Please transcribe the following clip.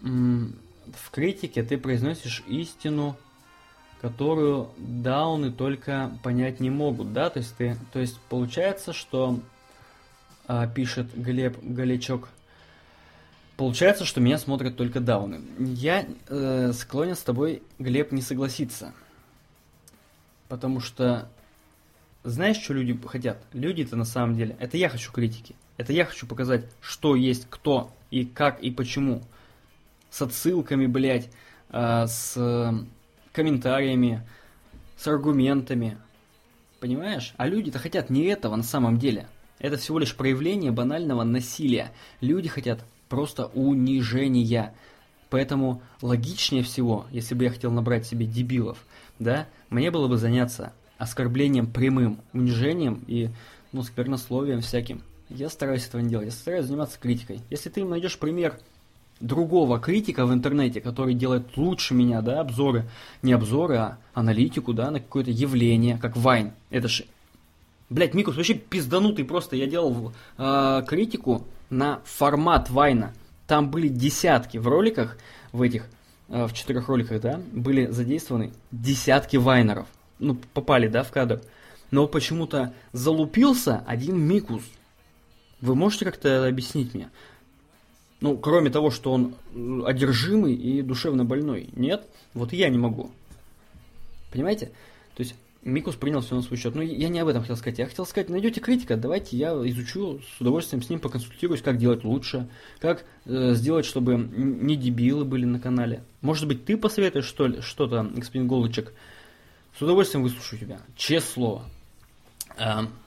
в критике ты произносишь истину, которую дауны только понять не могут, да? То есть получается, что пишет Глеб Галичок, получается, что меня смотрят только дауны. Я склонен с тобой, Глеб, не согласиться. Потому что знаешь, что люди хотят? Люди-то на самом деле, это я хочу критики. Это я хочу показать, что есть кто и как и почему. С отсылками, блядь, с комментариями, с аргументами. Понимаешь? А люди-то хотят не этого на самом деле. Это всего лишь проявление банального насилия. Люди хотят просто унижения. Поэтому логичнее всего, если бы я хотел набрать себе дебилов, да, мне было бы заняться оскорблением прямым, унижением и, сквернословием всяким. Я стараюсь этого не делать. Я стараюсь заниматься критикой. Если ты найдешь пример другого критика в интернете, который делает лучше меня, да, обзоры, не обзоры, а аналитику, да, на какое-то явление, как Вайн. Это же, блядь, Микус вообще пизданутый просто. Я делал критику на формат Вайна. Там были десятки в роликах, в 4 роликах, да, были задействованы десятки вайнеров. Попали, да, в кадр. Но почему-то залупился один Микус. Вы можете как-то объяснить мне? Кроме того, что он одержимый и душевно больной. Нет? Вот и я не могу. Понимаете? То есть Микус принял все на свой счет. Я не об этом хотел сказать. Я хотел сказать, найдете критика, давайте я изучу, с удовольствием с ним поконсультируюсь, как делать лучше, как сделать, чтобы не дебилы были на канале. Может быть, ты посоветуешь что-то, господин Голычек? С удовольствием выслушаю тебя. Честное слово.